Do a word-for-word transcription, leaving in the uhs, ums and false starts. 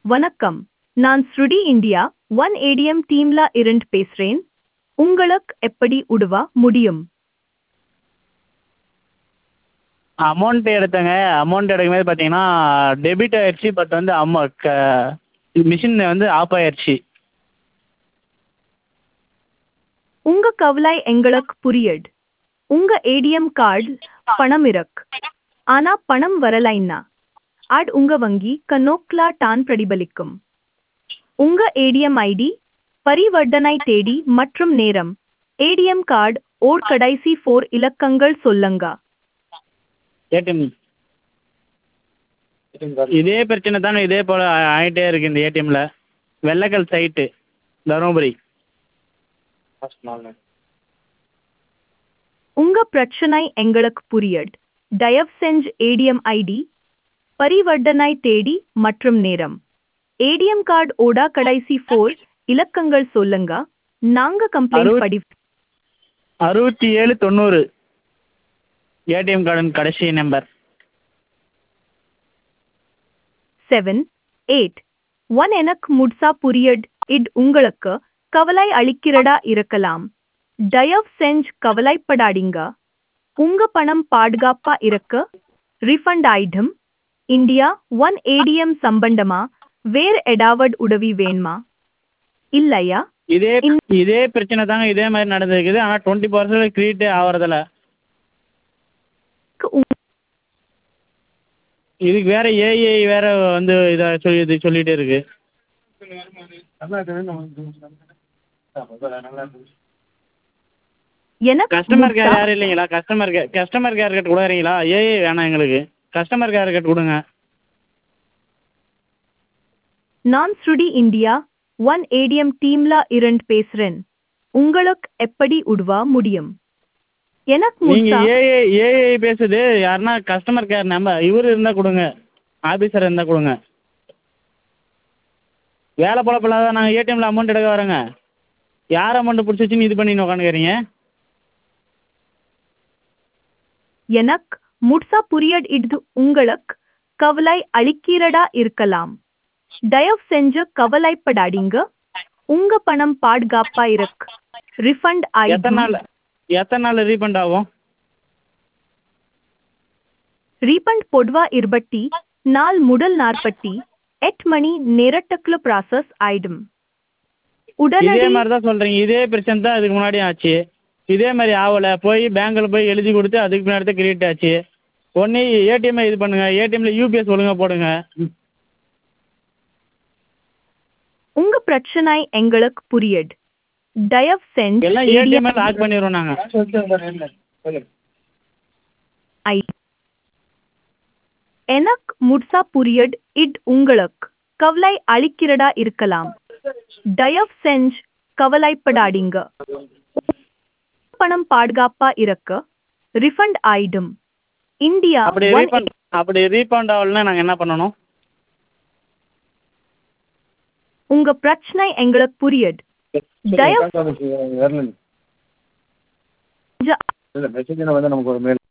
வணக்கம். நான் ஸ்ருடி India one ATM டீம்ல இருந்து பேசுறேன். உங்களுக்கு எப்படி உதவ முடியும்? அமௌண்ட் எடுத்தேங்க. அமௌண்ட் எடுக்கும்போது பார்த்தீங்கன்னா, டெபிட் ஆயிடுச்சு. பட் வந்து அம்மா க மிஷின் வந்து ஆஃப் ஆயிருச்சு. உங்க கவலை எங்களுக்கு புரியுது. உங்க ஏடிஎம் கார்டு பணம் இருக்கு. ஆனா பணம் வரலைன்னா அது உங்க வங்கி கணக்குல தான் பிரதிபலிக்கும். உங்க ஏடிஎம் ஐடி, பரிவர்த்தனை தேதி மற்றும் நேரம், ஏடிஎம் கார்டு ஓர் கடைசி ஃபோர் இலக்கங்கள் சொல்லுங்க. ஏடிஎம் இதே பிரச்சனை தானே இதே போல் ஆகிட்டே இருக்கு இந்த ஏடிஎம்மில். வெள்ளக்கல் சைட்டு, தருமபுரி. உங்க பிரச்சனை எங்களுக்கு புரியுது. தயவு செஞ்சு ஏடிஎம் ஐடி, பரிவர்த்தனை தேதி மற்றும் நேரம், ஏடிஎம் கார்டு ஓட கடைசி ஃபோர் இலக்கங்கள் சொல்லுங்க. நாங்க கம்ப்ளைண்ட் அறுபத் படி அறுபத்தி ஏழு தொண்ணூறு ஏடிஎம் கார்டின் கடைசி நம்பர். செவன் எயிட் ஒன் எனக்கு முழுசா புரியுது. இது உங்களுக்கு கவலை அளிக்கிறதா இருக்கலாம். தயவு செஞ்சு கவலைப்படாதீங்க. உங்க பணம் பாதுகாப்பா இருக்கு. ரீஃபண்ட் ஆயிடும். இந்தியா ஒன் ஏடிஎம் சம்பந்தமா வேற ஏதாவது உதவி வேணுமா? இல்லையா? இதே இதே பிரச்சனை தாங்க இதே மாதிரி நடந்திருக்குது. ஆனால் டுவெண்ட்டி பர்சன்டேஜ் கிரியேட்டே ஆகிறதில்ல. இதுக்கு வேற ஏஐ வேற வந்து இதை சொல்லி இது சொல்லிகிட்டே இருக்கு. எனக்கு கஸ்டமர் கேர் முழுசா யாரும் இல்லைங்களா? கஸ்டமர் கேர் கஸ்டமர் கேர் கிட்ட கொடுக்குறீங்களா? ஏஐ வேணாம் எங்களுக்கு. கஸ்டமர் கேர் கிட்ட கொடுங்க. நான் ஸ்ருடி இந்தியா ஒன் ஏடிஎம் டீம்ல இருந்து பேசுறேன். உங்களுக்கு எப்படி உதவ முடியும்? எனக்கு நீங்கள் முழுசா ஏஐ ஏஐ பேசுது. யாருன்னா கஸ்டமர் கேர் நம்பர் இவர் இருந்தால் கொடுங்க. ஆஃபீஸர் இருந்தால் கொடுங்க. வேலை பொழப்பில்லாத நாங்கள் ஏடிஎம்மில் அமௌண்ட் எடுக்க வரோங்க. யார் அமௌண்ட்டு பிடிச்சி வச்சுன்னு இது பண்ணின்னு உட்காந்துக்கிறீங்க? எனக்கு முழுசா புரியுது. இது உங்களுக்கு கவலை அளிக்கிறதா இருக்கலாம். தயவு செஞ்சு கவலைப்படாதீங்க. உங்க பணம் பாதுகாப்பா இருக்கு. ரிஃபண்ட் எத்தனை ஆயிடும். நாள் எத்தனை நாள் ரீஃபண்ட் ஆகும்? ரீஃபண்ட் பொதுவா இருபத்தி நாள் முதல் நாற்பத்தி எட்டு மணி நேரத்துக்குள்ள ப்ராசஸ் ஆயிடும். இதே உடனடி மாதிரி தான் சொல்கிறீங்க. இதே பிரச்சனை தான் இதுக்கு முன்னாடி ஆச்சு. இதே மாதிரி ஆகலை. போய் பேங்க்கில் போய் எழுதி கொடுத்து அதுக்கு பின்னாடி தான் கிரியேட் ஆச்சு. ஒன்று ஏடிஎம்மை இது பண்ணுங்கள். ஏடிஎம்மில் யூபிஎஸ் ஒழுங்காக போடுங்க. உங்க பிரச்சனை எங்களுக்கு புரியுது. தயவு செஞ்சு எல்லாம் ஏடிஎம் ஏடிஎம்மை லாக் பண்ணிடுவோம் நாங்கள். ஐ எனக்கு முழுசா புரியுது. இது உங்களுக்கு கவலை அளிக்கிறதா இருக்கலாம். தயவு செஞ்சு கவலைப்படாதீங்க. பணம் பாதுகாப்பா இருக்கு. ரிஃபண்ட் ஆயிடும். இந்தியா அப்படி ஒன் ரீஃபண்ட் அப்படி ரீஃபண்ட் ஆகலைன்னா நாங்கள் என்ன பண்ணணும்? உங்க பிரச்சனை எங்களுக்கு புரியுது. தயவு வரல. செஞ்சு இல்லை மெசேஜ் வந்து நமக்கு ஒரு மெயில்